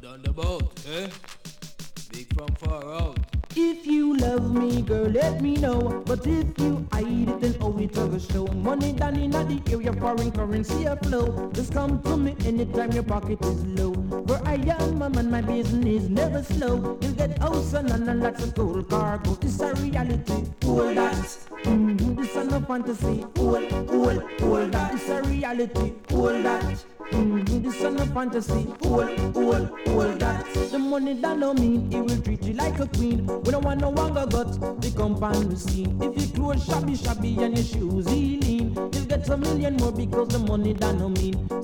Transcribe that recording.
on the boat, eh? Big from far out. If you love me, girl, let me know. But if you hide it, then oh, it will show. Money down in the area, foreign currency a flow. Just come to me anytime your pocket is low. For I am a man, my business never slow. You get house and lots of gold cargo. It's a reality, all that. This is no fantasy, all that. It's a reality, all that. This is no fantasy, all that. The money that no mean, it will treat you like a queen. We don't want no longer got the company scene. If your clothes shabby and your shoes lean, you'll get a million more because the money that no mean.